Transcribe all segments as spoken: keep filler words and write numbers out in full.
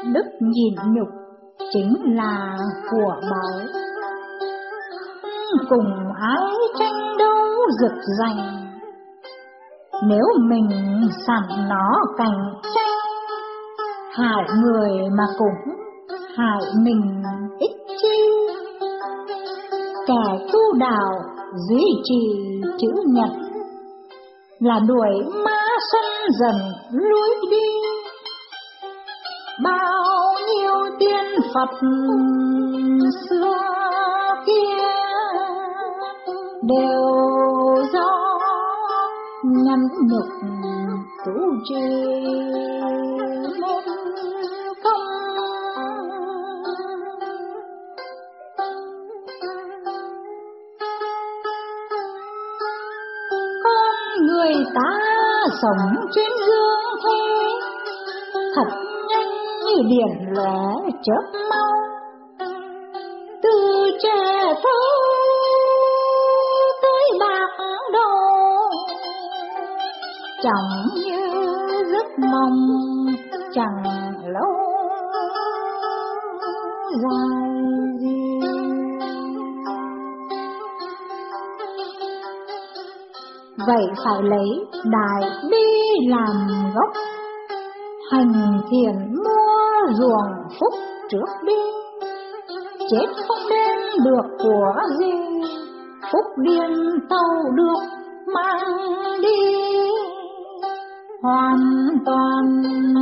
đức nhịn nhục chính là của báu. Cùng ai tranh đấu rực rành, nếu mình sẵn nó cạnh tranh, hại người mà cũng hại mình ích chi. Kẻ tu đạo duy trì chữ nhật, là đuổi ma sân dần lối đi. Bao nhiêu tiên Phật xưa kia đều do nhẫn nhục tu trì môn công. Con người ta sống trên dương thế, thật nhanh như điện lóe chớp mau. Từ trẻ thơ tới bạc đầu, chẳng như giấc mộng chẳng lâu dài gì. Vậy phải lấy đại bi làm gốc, hành thiện mua ruộng phúc trước đi. Chết không đem được của gì, phúc điên tàu được mang đi hoàn toàn.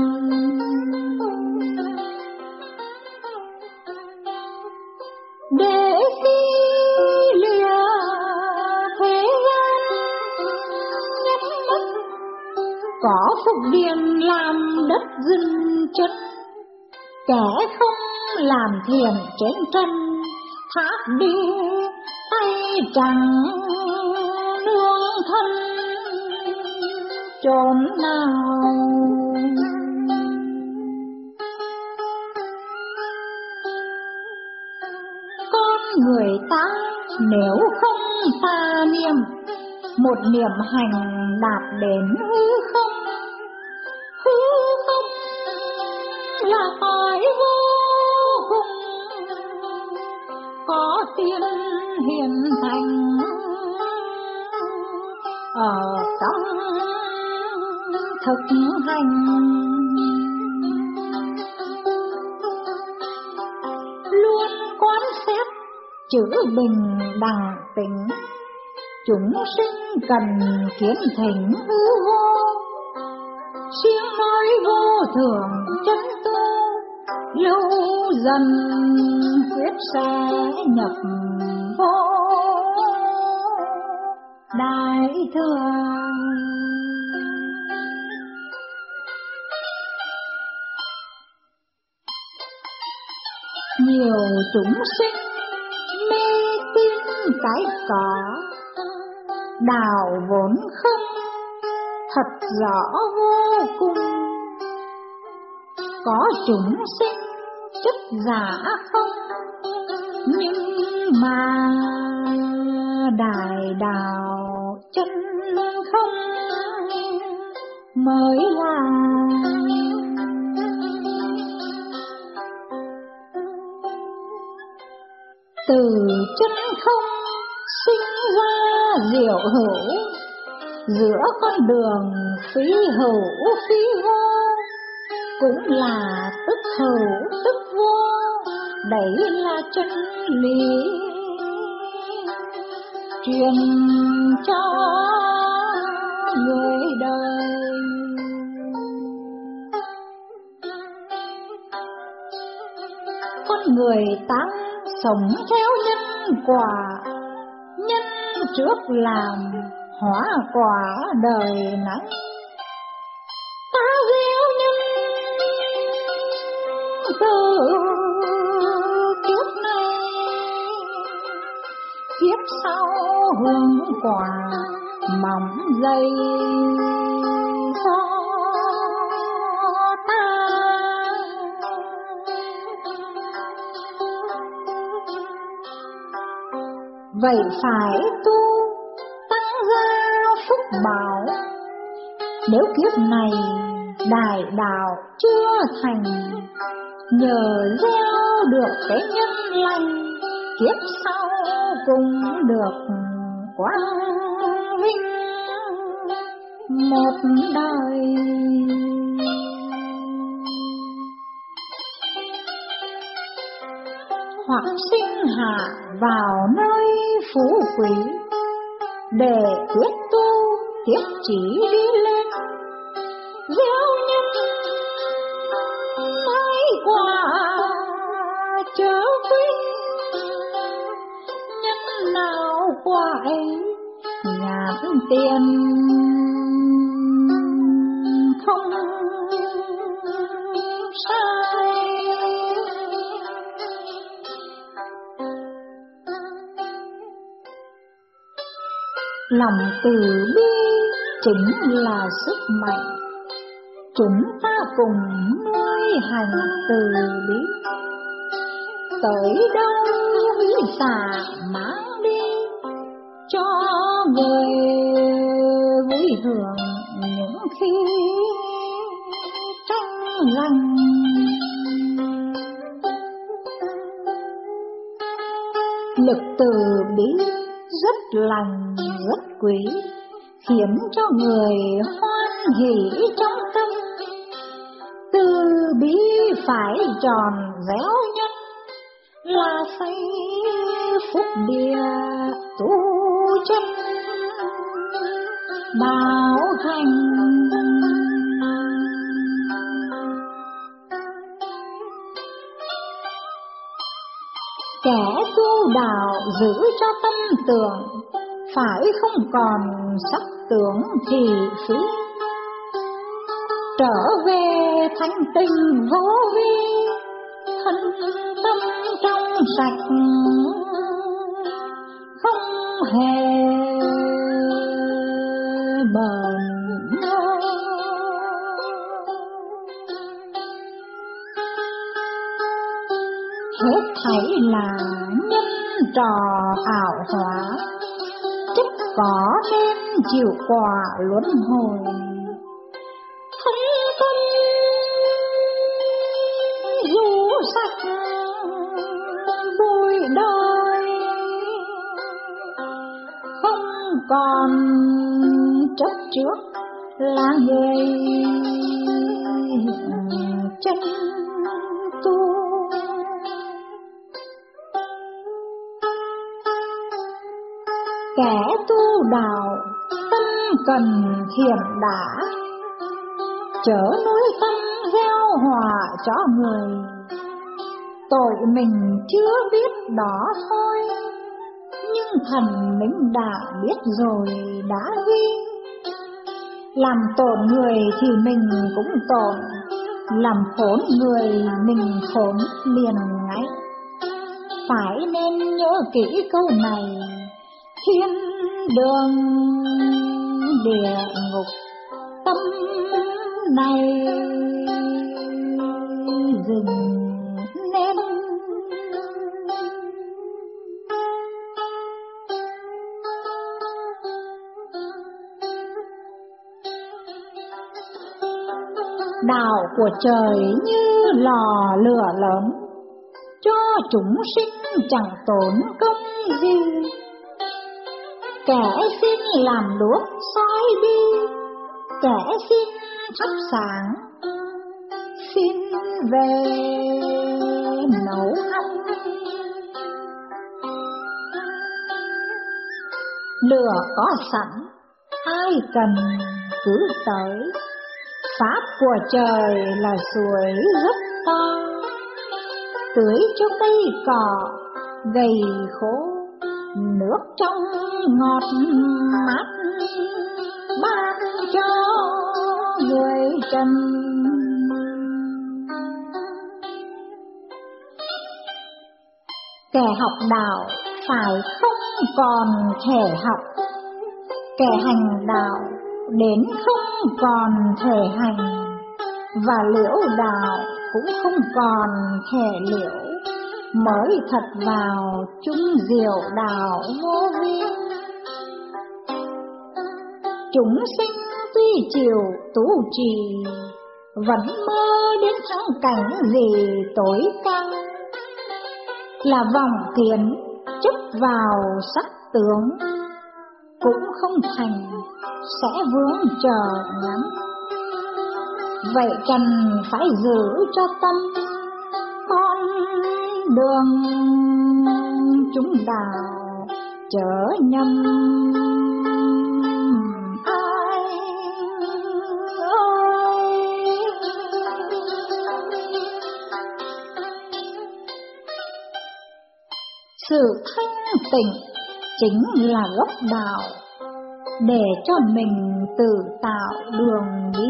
Để khi lìa thế gian nhất mất, có phúc điền làm đất dừng chất. Kẻ không làm thiện trên trần, thác đi tay chẳng nương thân chốn nào. Con người ta nếu không tà niệm, một niệm hành đạt đến hư không. Hư không là cõi vô cùng, có tiên hiển thành ở trong thực hành. Luôn quán xét chữ bình đẳng tính, chúng sinh cần kiến thỉnh hư vô. Siêng nói vô thường chân tu, lâu dần quyết sẽ nhập vô đại thừa. Nhiều chúng sinh mê tín cái có, đạo vốn không thật rõ vô cùng. Có chúng sinh chất giả không, nhưng mà đại đạo chân không mới là. Từ chân không sinh ra diệu hữu, giữa con đường phí hữu phí vô, cũng là tức hữu tức vô. Đấy là chân lý truyền cho người đời. Con người ta sống theo nhân quả, nhân trước làm hóa quả đời nắng. Ta gieo nhân từ kiếp này, kiếp sau hương quả mỏng dây gió ta. Vậy phải tu tăng gia phúc bảo, nếu kiếp này đại đạo chưa thành, nhờ gieo được cái nhân lành, kiếp sau cũng được quang vinh một đời. Hoặc sinh hạ vào nơi phú quý, để quyết tu tiếp chỉ đi lên, gieo nhân mãi quả chớ quý. Nhân nào quả ấy nhàn tiền không sai. Lòng từ bi chính là sức mạnh, chúng ta cùng nuôi hành từ bi. Tới đâu vĩ xả mang đi, cho người vui hưởng những khi tranh giành. Lực từ bi rất lành rất quý, khiến cho người hoan hỷ trong tâm. Từ bi phải tròn réo nhất, là xây phúc địa tu chân bảo thành. Kẻ tu đạo giữ cho tâm tưởng, phải không còn sắc tướng thị phi. Trở về thanh tình vô vi, thân tâm trong sạch không hề bờn mơ. Hết thảy là nhân trò ảo hóa, trách có nên chịu quả luân hồi. Thân tâm dù sạch vui đời, không còn chấp trước là người chân tu. Kẻ tu đạo tâm cần thiện đã, chớ nuối tâm gieo họa cho người. Tội mình chưa biết đó thôi, nhưng thần mình đã biết rồi đã ghi. Làm tổn người thì mình cũng tổn, làm khốn người mình khốn liền ngay. Phải nên nhớ kỹ câu này, thiên đường địa ngục tâm này dừng nên. Đạo của trời như lò lửa lớn, cho chúng sinh chẳng tốn công gì. Kẻ xin làm đuốc soi đi, kẻ xin thắp sáng, xin về nấu ăn. Lửa có sẵn, ai cần cứ tới. Pháp của trời là suối rất to, tưới cho cây cỏ gầy khô. Nước trong ngọt mát ban cho người trần. Kẻ học đạo phải không còn thể học, kẻ hành đạo đến không còn thể hành, và liễu đạo cũng không còn thể liễu. Mới thật vào chung diệu đạo vô vi. Chúng sinh tuy chịu tu trì, vẫn mơ đến thắng cảnh gì tối cao, là vòng tiền chấp vào sắc tướng, cũng không thành sẽ vướng chờ ngắm. Vậy cần phải giữ cho tâm con đường chúng đào chớ nhầm ai ơi. Sự thanh tịnh chính là gốc đạo, để cho mình tự tạo đường đi.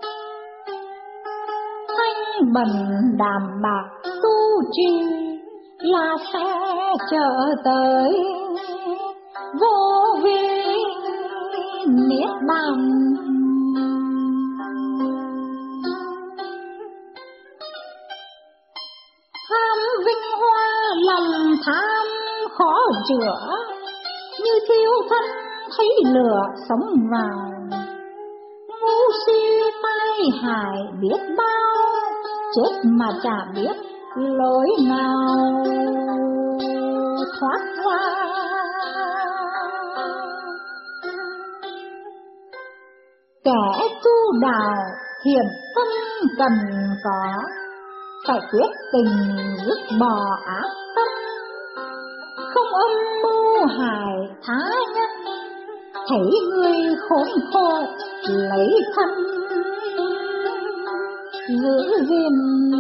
Thanh bần đạm bạc tu trì là sẽ trở tới vô vi niết bàn. Tham vinh hoa lòng tham khó chữa, như thiêu thân thấy lửa sống vào. Ngu si tai hại biết bao, chết mà chả biết lối nào thoát ra. Kẻ tu đạo hiểm tâm cần có, phải quyết tình dứt bỏ ác tâm, không âm mưu hại tha nhân. Thấy người khốn khổ lấy thân giữ gìn.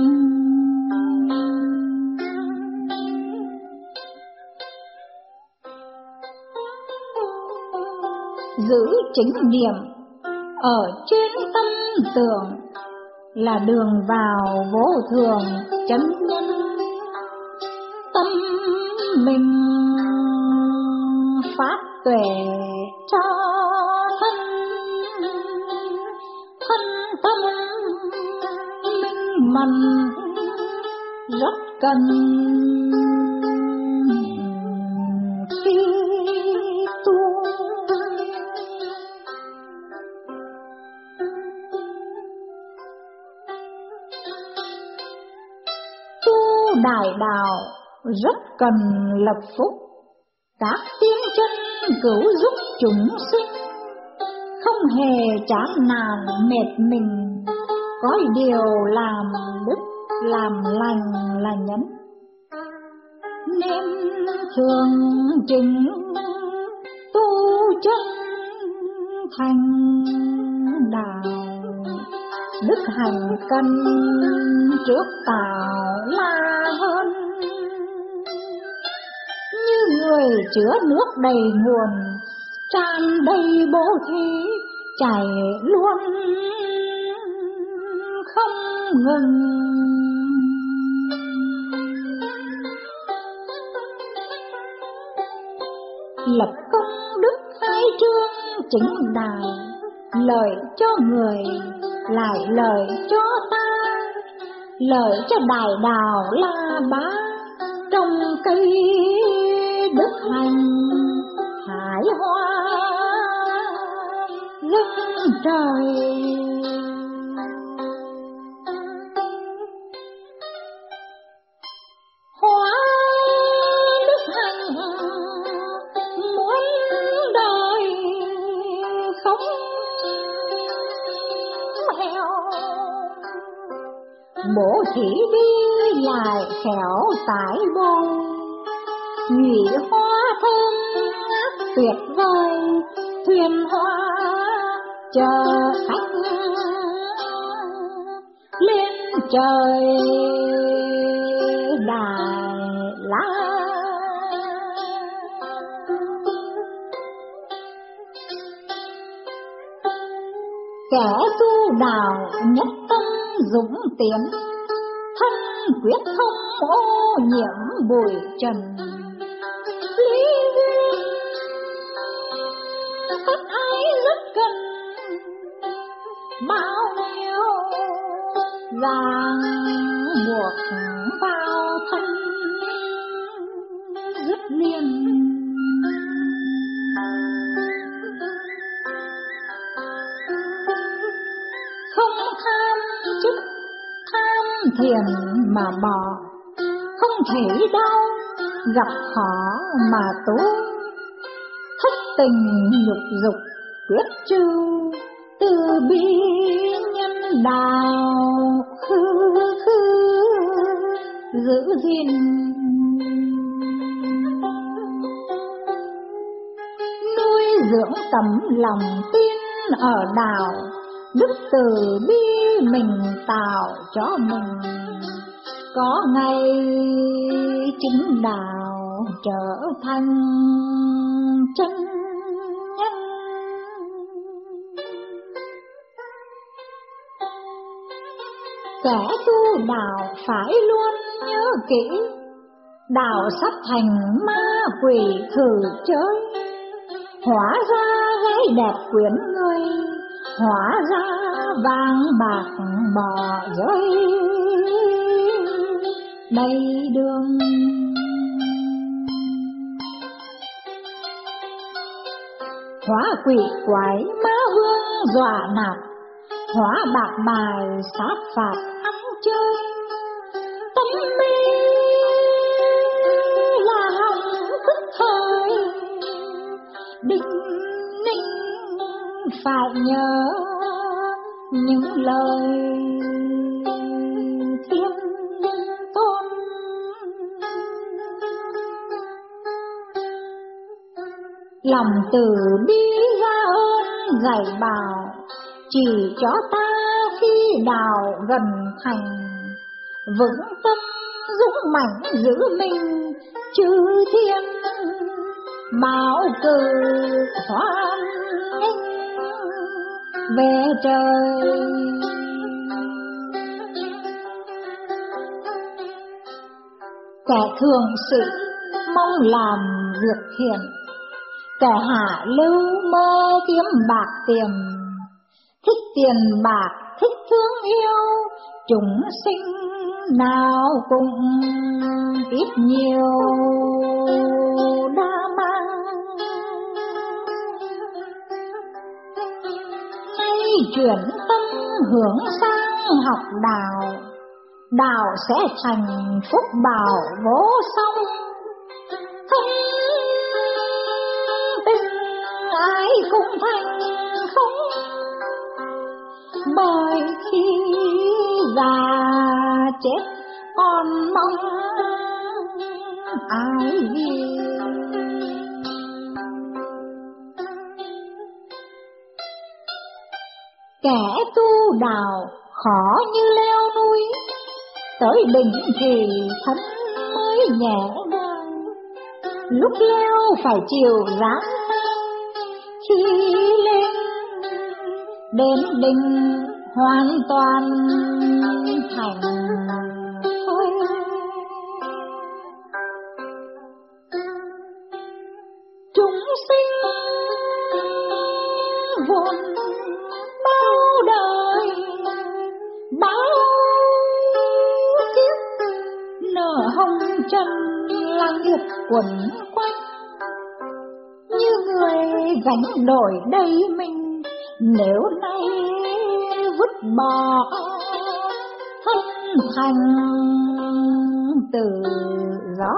Giữ chính niệm ở trên tâm tưởng là đường vào vô thường chân nhân. Tâm mình phát tuệ cho thân, thân tâm minh mẫn rất cần khi tu. Tu đại đạo rất cần lập phúc, các tiếng chân cứu giúp chúng sinh, không hề chán nản mệt mình, có điều làm đức làm lành là nhẫn. Nên thường chứng tu chân thành đạo, đức hành cân trước tạo là hơn. Như người chứa nước đầy nguồn, tràn đầy bố thí chảy luôn không ngừng. Lập công đức khai trương chính đài, lợi cho người lại lợi cho ta, lợi cho đại đạo là bá. Trồng cây đức hành hải hoa lưng trời. Hoa đức hành muốn đời không heo, bố thí đi lại khéo tái bồi. Nhụy hoa thơm ngát tuyệt vời, thuyền hoa chờ khách lên trời Đại La. Kẻ tu đạo nhất tâm dũng tiến, thân quyết không ô nhiễm bụi trần. Lý duyên tất ai rất cần, bao nhiêu ràng buộc vào thân dứt liền. Không tham thiền mà bỏ, không thấy đau, gặp khó mà tu. Thất tình nhục dục quyết trừ, từ bi nhân đạo khư khư giữ gìn. Nuôi dưỡng tấm lòng tin ở đạo, đức từ bi mình tạo cho mình, có ngày chính đạo trở thành chân nhân. Kẻ tu đạo phải luôn nhớ kỹ, đạo sắp thành ma quỷ thử chơi. Hóa ra gái đẹp quyến người, hóa ra vàng bạc bỏ rơi đầy đường. Hóa quỷ quái ma vương dọa nạt, hóa bạc bài sát phạt ăn chơi. Tâm mê là hỏng thức thời, định ninh phải nhớ những lời thiên tôn. Lòng từ bi ra ơn dạy bảo, chỉ cho ta khi đạo gần thành. Vững tâm dũng mãnh giữ mình, chư thiên bảo cử hoan nghênh về trời. Kẻ thường sĩ mong làm việc thiện, kẻ hạ lưu mơ kiếm bạc tiền. Thích tiền bạc, thích thương yêu, chúng sinh nào cũng ít nhiều đã mang. Nay chuyển tâm hướng sang học đạo, đạo sẽ thành phúc bảo vô song. Thân tình ai cũng thành không, bởi khi già chết còn mong ai vì. Kẻ tu đạo khó như leo núi, tới đỉnh thì thân mới nhẹ nhàng. Lúc leo phải chịu gian nan, khi lên đến đỉnh hoàn toàn thành thôi. Chúng sinh vốn bao đời bao kiếp, nở hồng trần là nghiệp quẩn quanh. Như người gánh đổi đầy mình, nếu nay vứt bỏ thân thành tự do.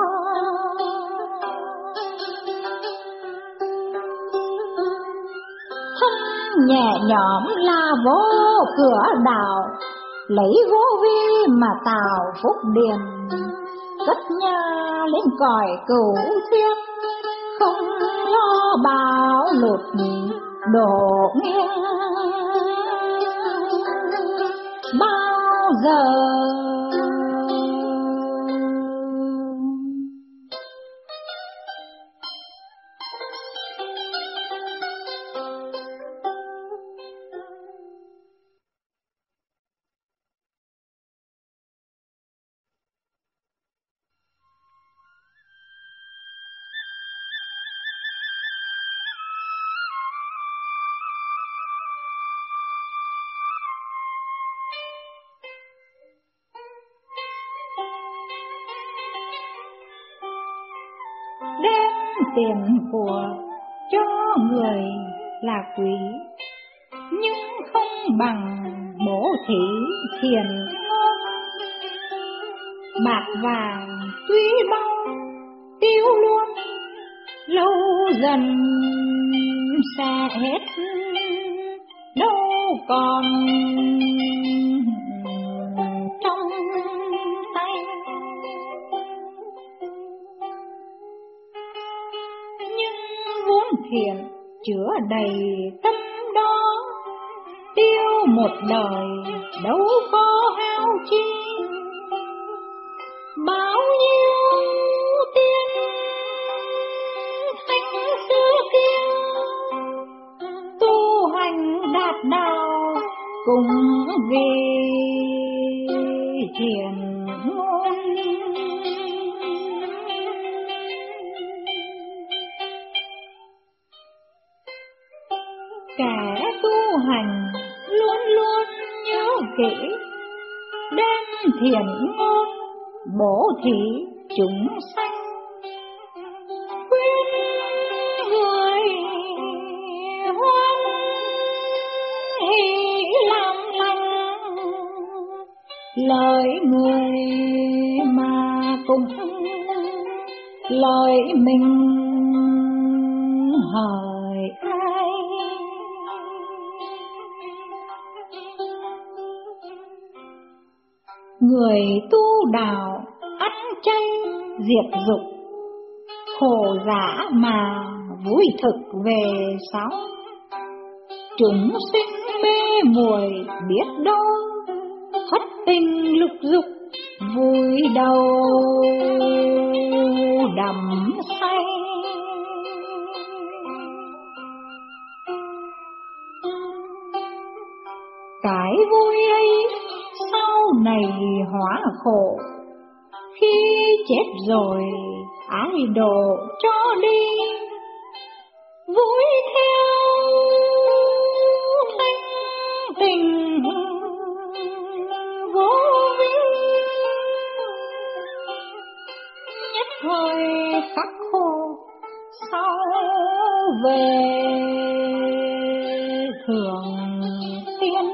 Thân nhẹ nhõm là vô cửa đạo, lấy vô vi mà tạo phúc điền. Cất nhà lên cõi cửu thiên, không lo bão lụt đổ nghiêng bao giờ. Đem tiền của cho người là quý, nhưng không bằng bố thí thiền ngôn. Bạc vàng tuy bao tiêu luôn, lâu dần sẽ hết đâu còn trong tay. Nhưng vốn thiện chứa đầy tâm đó, tiêu một đời đâu có hao chi. Bao nhiêu tiên thánh xưa kia tu hành đạt đạo cũng vì thiền ngôn. Kẻ tu hành luôn luôn nhớ kỹ, đem thiền ngôn bổ thí chúng sanh. Khuyên người hoan hỷ làm lành, lời người mà cũng lời mình hời ai. Người tu đạo ăn chay diệt dục, khổ giả mà vui thực về sau. Chúng sinh mê muội biết đâu, thất tình lục dục vui đầu đắm say. Cái vui ấy sau này hóa khổ, khi chết rồi ai độ cho đi. Vui theo thanh tình vô vi, nhất thời khắc khổ sau về thượng tiên.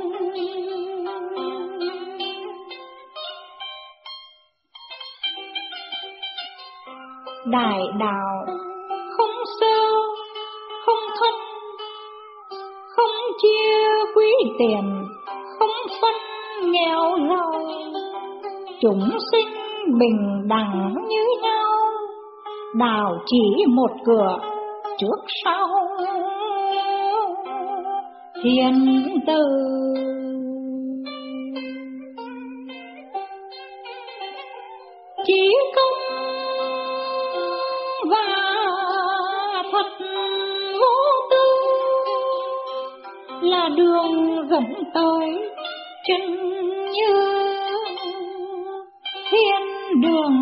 Đại đạo không sơ không thân, không chia quý tiền, không phân nghèo giàu. Chúng sinh bình đẳng như nhau, đạo chỉ một cửa trước sau thiên tử. Chỉ công và thật vô tư là đường dẫn tới chân như thiên đường.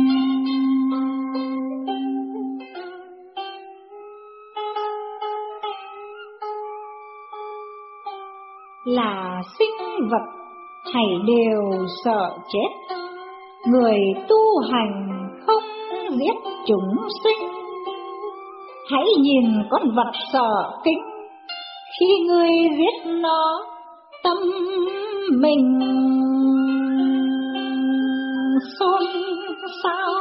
Là sinh vật thảy đều sợ chết, người tu hành không giết chúng sinh. Hãy nhìn con vật sợ kính, khi người giết nó tâm mình xôn xao.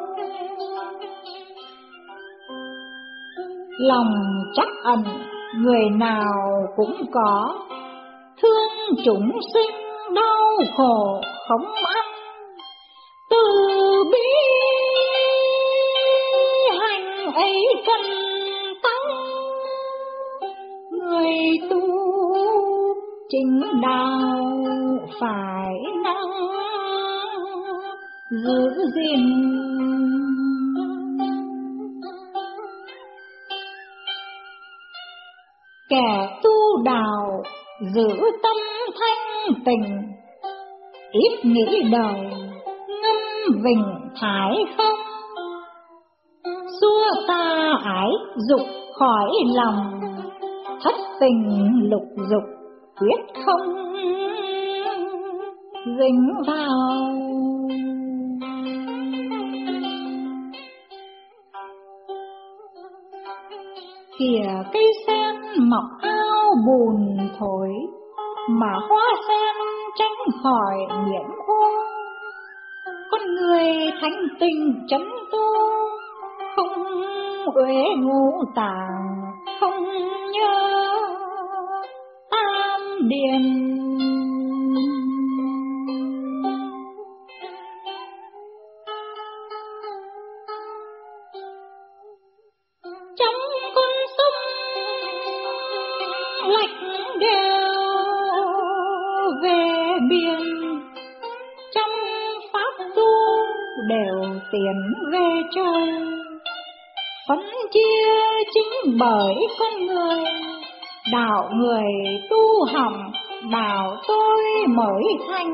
Lòng trắc ẩn người nào cũng có, thương chúng sinh đau khổ không ăn. Từ bi hành ấy cần tăng, người tu chính đạo phải năng giữ gìn. Kẻ tu đạo giữ tâm thanh tình, ít nghĩ đời ngâm vịnh thái không. Xua ta ái dục khỏi lòng, thất tình lục dục quyết không dính vào. Kìa cây sen mọc ao bùn thổi, mà hoa sen tránh khỏi nhiễm ô. Con người thánh tình chấn tu, không uế ngũ tạng, không nhớ tam điển. Trong con sông lạch đèo về biển, trong pháp tu đều tiến về trời. Phân chia chính bởi con người, đạo người tu hỏng, đạo tôi mới thành.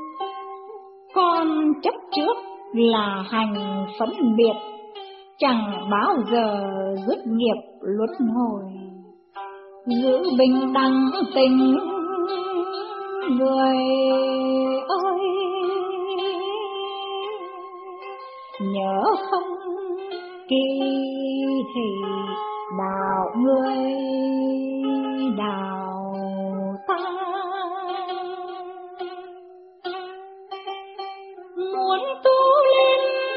Con chấp trước là hành phân biệt, chẳng bao giờ dứt nghiệp luân hồi. Giữ bình đẳng tình người ơi, nhớ không kỳ thị đạo người đạo ta. Muốn tu lên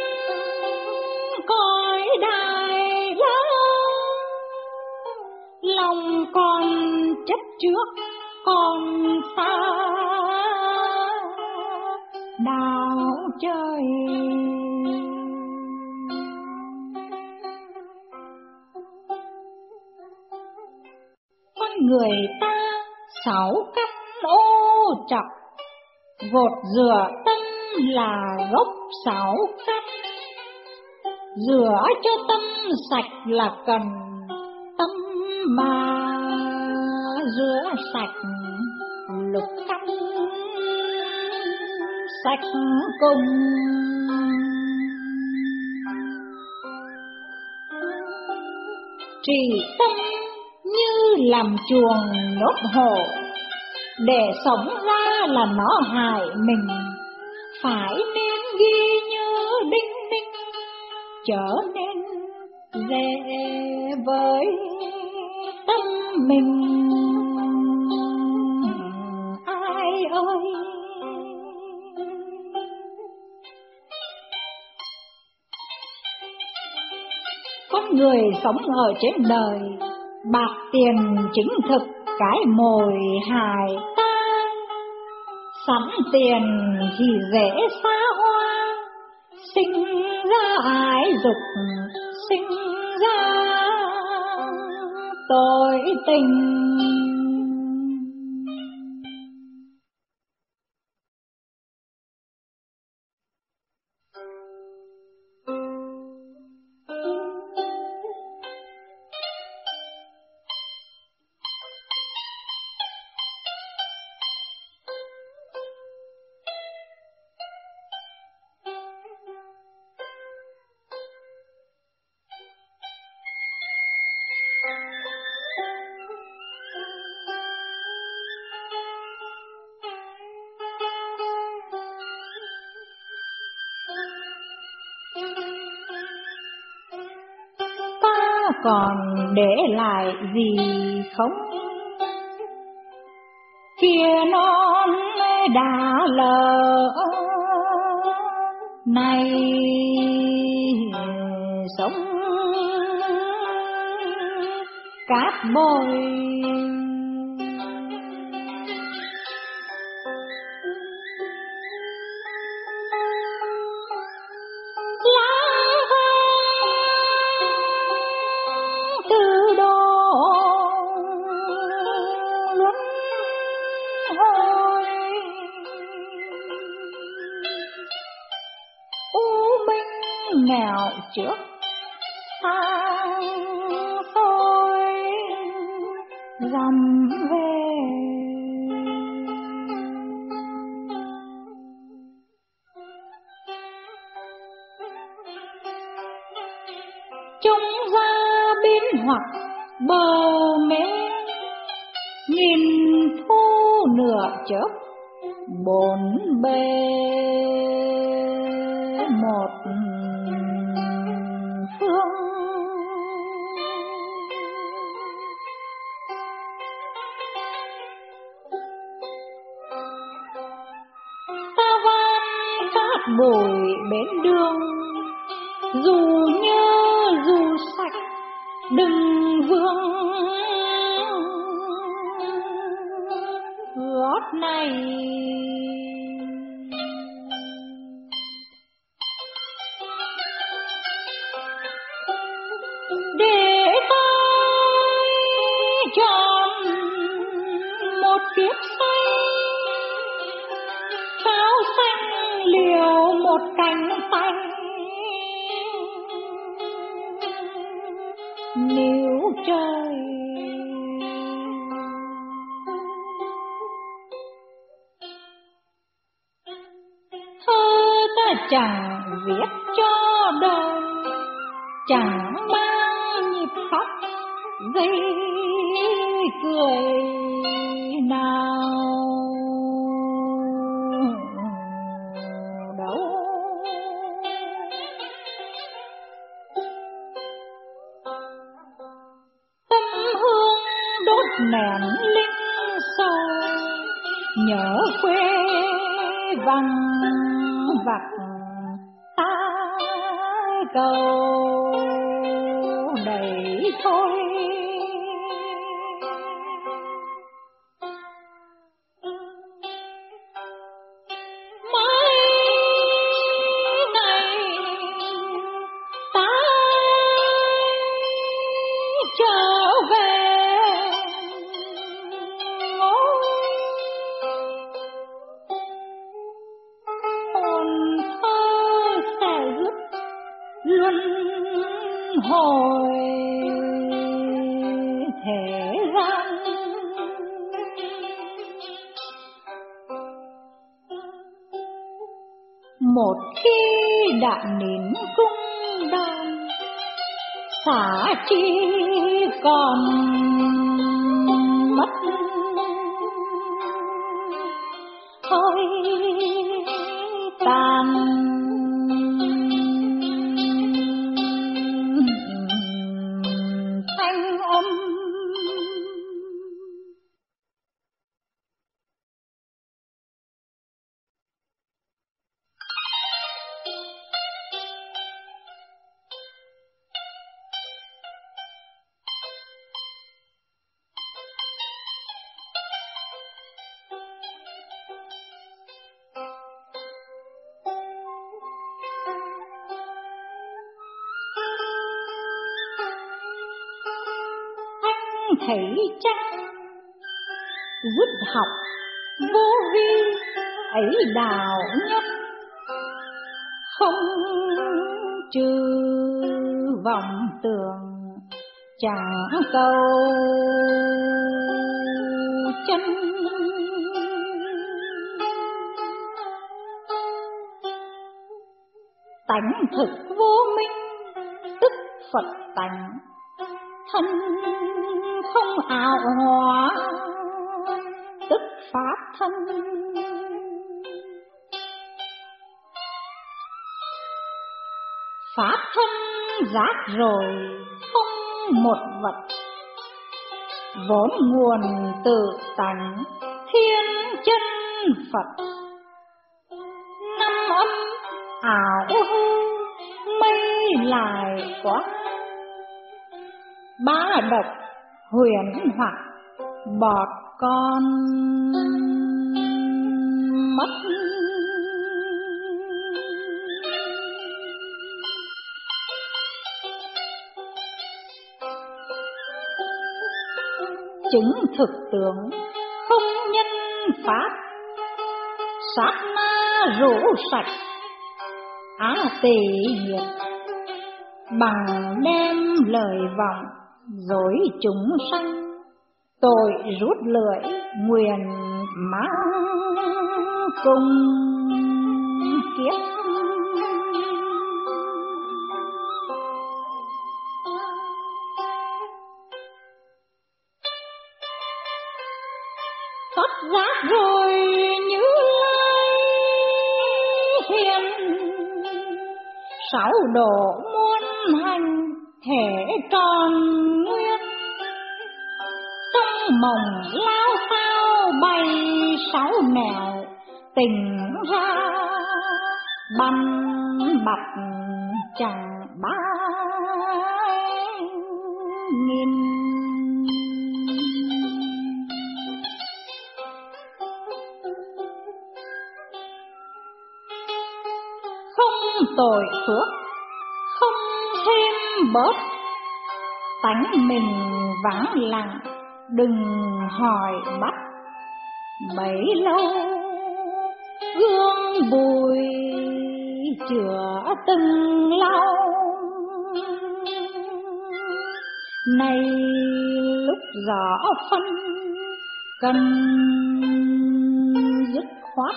cõi đại lao, lòng còn chấp trước còn xa đạo trời. Con người ta sáu căn ô trọc, gột rửa tâm là gốc sáu căn. Rửa cho tâm sạch là cần tâm mà rửa sạch lục căn sạch cùng. Trì tâm như làm chuồng nhốt hổ, để sống ra là nó hại mình. Phải nên ghi nhớ đinh ninh, trở nên dễ với tâm mình. Ai ơi, con người sống ở trên đời, bạc tiền chính thực cái mồi hại ta. Sẵn tiền thì dễ xa hoa, sinh ra ái dục, sinh ra tội tình. Còn để lại gì không? Kia non đã lỡ, này sống cát bồi. Nghèo trước sang tôi dằm về. Chúng ra biến hoặc bờ mê, nghìn thu nửa chớp bốn bề một phương. Ta van cát bụi bên đường, dù nhớ dù sạch đừng vương gót này. Để tôi chọn một kiếp say, sao xanh liều một cánh tay, níu trời thơ ta chẳng viết cho đời, chẳng mang nhịp khóc gây cười nào đâu. Tâm hương đốt nén linh sầu, nhớ quê vắng vặt tai cầu đầy thôi. Mai này ta trở về ngôi, hồn thơ sẽ dứt luân hồi thế gian. Một khi đã nín cung đàn, xả chi còn mất thôi tàn. Thanh âm thấy chắc dứt học vô vi ấy đào nhất, không trừ vọng tưởng chẳng cầu chân. Tánh thực vô minh tức Phật tánh, thân không ảo hóa tức pháp thân. Pháp thân giác rồi không một vật, vốn nguồn tự tánh thiên chân Phật. Năm âm ảo hư mây lại quá, ba độc huyền hoặc bọt con mất. Chứng thực tướng không nhân pháp, sát na rũ sạch á tỳ nhiệt, bằng đem lời vọng dối chúng sanh. Tội rút lưỡi nguyền mang cùng kiếp. Thoát giác rồi Như Lai hiền, sáu độ muôn hành thể tròn nguyên. Trong mộng lao sao bay sáu nẻo, tình ra băn bạch chẳng bái nghìn. Không tội phước không thêm bớt, tánh mình vắng lặng đừng hỏi bắt. Bấy lâu gương bùi chữa từng lau, nay lúc rõ phân cần dứt khoát.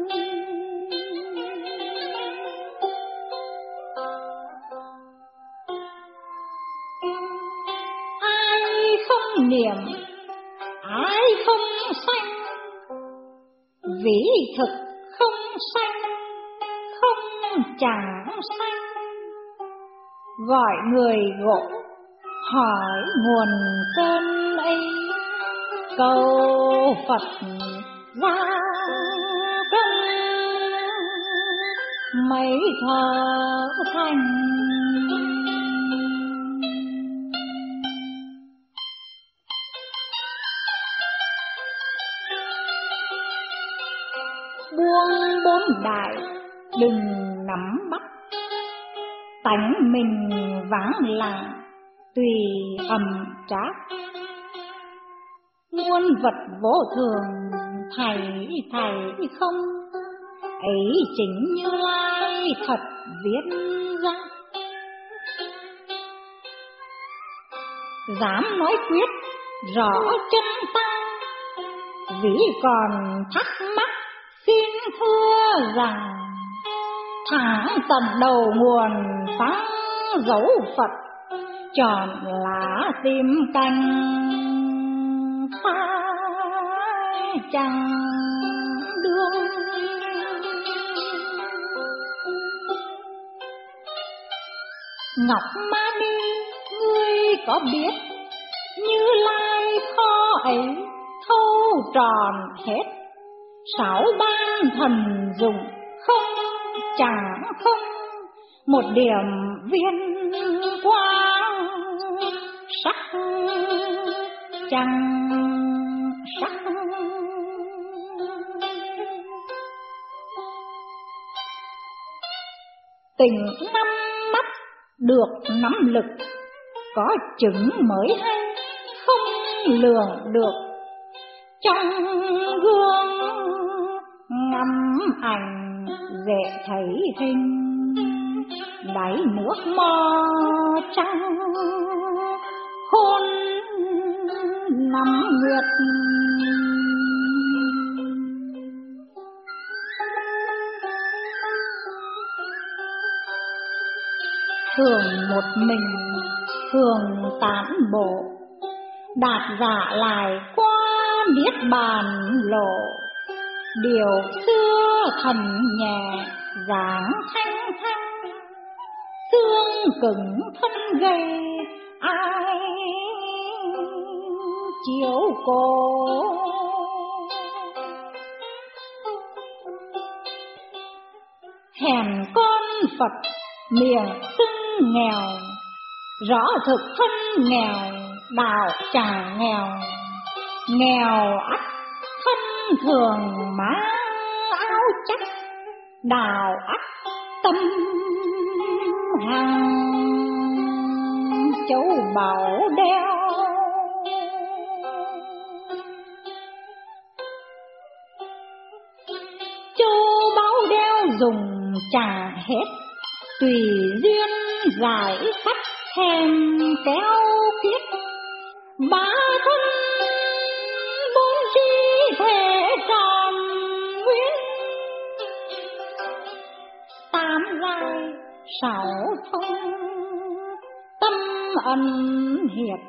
Ai không niệm ai không sanh, vĩ thực không sanh không chẳng sanh. Gọi người gỗ hỏi nguồn cơn ấy, cầu Phật ra cân mấy thờ thành. Buông bốn đại đừng nắm bắt, tánh mình vắng lặng tùy ầm trác. Muôn vật vô thường thầy thầy không, ấy chính Như Lai thật viết ra. Dám nói quyết rõ chân ta, vì còn thắc mắc xin thưa rằng, thẳng tận đầu nguồn phá dấu Phật, chọn lá tim canh phai chẳng đương. Ngọc Mani ngươi có biết, Như Lai kho ấy thâu tròn hết, sáu ban thần dụng không chẳng không, một điểm viên quang sắc chẳng sắc. Tình năm mắt được nắm lực, có chứng mới hay không lường được. Trong gương ngắm ảnh dễ thấy hình, đáy nước mò trăng hôn năm nguyệt. Thường một mình thường tán bộ, đạt giả lại qua niết bàn lộ. Điều xưa thần nhẹ dáng thanh thanh, xương cứng thân gầy ai chiếu cố. Hèn con Phật miệng xưng nghèo, rõ thực thân nghèo đạo chẳng nghèo. Nghèo ắt thân thường má áo chắc, đạo ắt tâm hằng châu báu đeo. Châu báu đeo dùng trả hết, tùy duyên giải khách thèm kéo kiết. Ba thân bốn chi thể tròn nguyên, tám giai sáu thông tâm ân hiệp.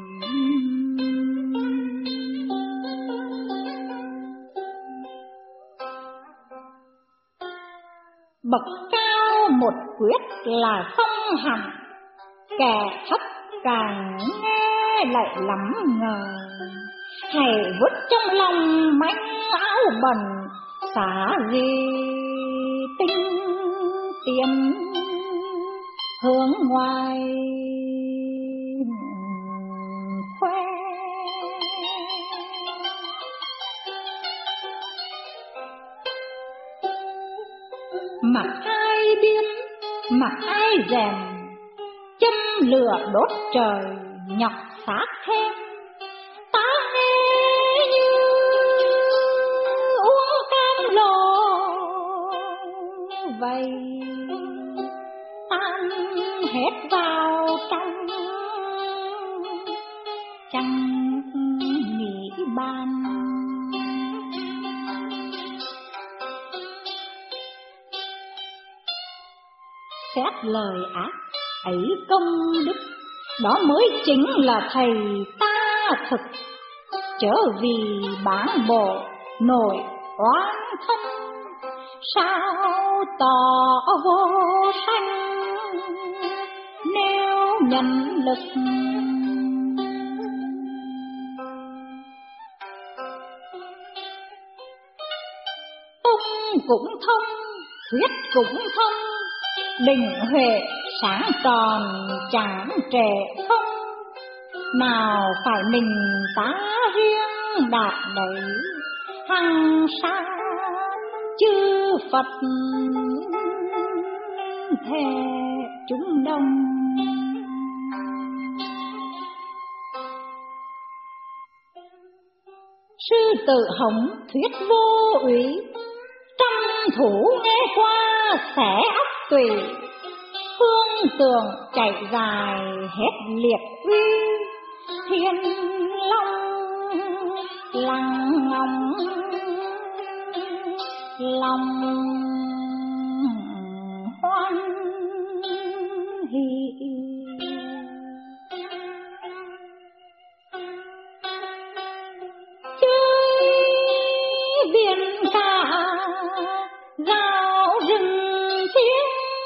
Bậc cao một quyết là không hẳn, kẻ thấp càng nghe lại lắm ngờ. Hãy vứt trong lòng manh áo bẩn, xả gì tinh tiến hướng ngoài khoe. Mặc ai biếm, mặc ai rèm, châm lửa đốt trời, nhọc xác thêm. Ta nghe như uống cam lồ vậy, tan hết vào trong chẳng nghĩ ban. Xét lời ác ấy công đức, đó mới chính là thầy ta thực. Chớ vì bán bộ nổi oán thân, sao tỏ vô sanh nếu nhận lực. Tung cũng thông, thuyết cũng thông, định huệ sáng tròn chẳng trẻ không. Nào phải mình ta riêng đạt đấy, hằng sa chư Phật thề chúng đông. Sư Tử Hồng thuyết vô úy, trăm thủ nghe qua xẻ óc tùy. Phương tường chạy dài hết liệt uy, thiên long lăng ngóng lòng hoan hỷ. Chơi biển cả rào rừng tiếng,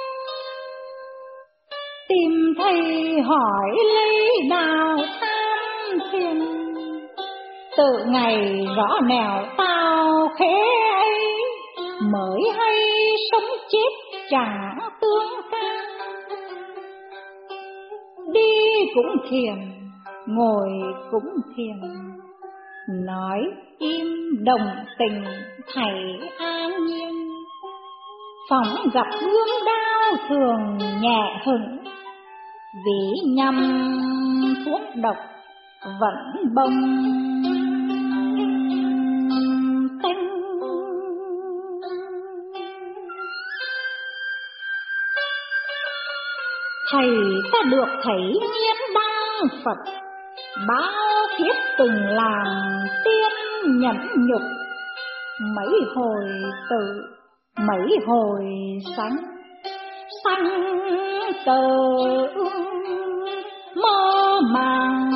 tìm thầy hỏi lấy đạo tham thiền. Tự ngày rõ nẻo tao khế ấy, mới hay sống chết chẳng tương can. Đi cũng thiền, ngồi cũng thiền, nói im đồng tình thầy an nhiên. Phóng gặp gươm đao thường nhẹ hững, vì nhằm thuốc độc vẫn bông tinh. Thầy ta được thấy nhiên đăng Phật, bao kiếp từng làm tiên nhẫn nhục. Mấy hồi tự, mấy hồi sanh, sanh tờ mơ màng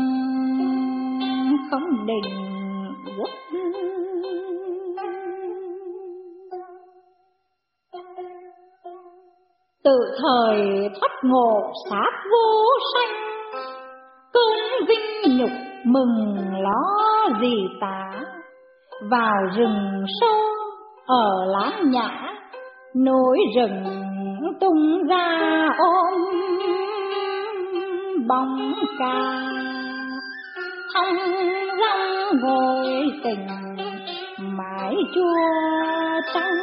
không định dứt. Tự thời thoát ngộ sát vô sanh, cơn vinh nhục mừng lo gì tả. Vào rừng sâu ở láng nhã, núi rừng tung ra ôm bóng ca. Thong dong ngồi tình mái chua trắng,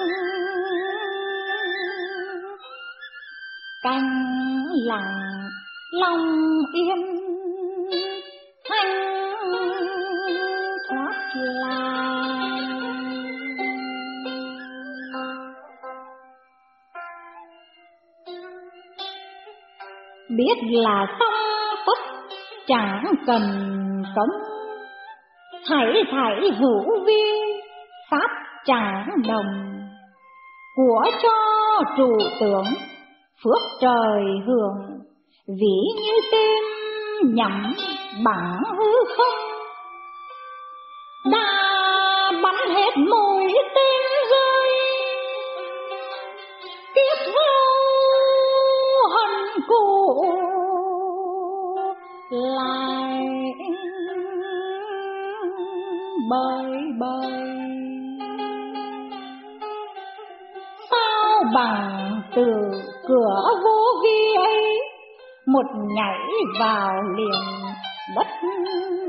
canh lặng lòng yên thanh thoát lai. Biết là xong tất chẳng cần cấm, thảy thảy hữu vi pháp chẳng đồng. Của cho trụ tưởng phước trời hưởng, ví như tên nhắm bằng hư không. Đã bắn hết mũi tên rơi, kiếp sau hận cũ lại bơi bơi. Sao bằng từ cửa vô vi ấy, một nhảy vào liền đất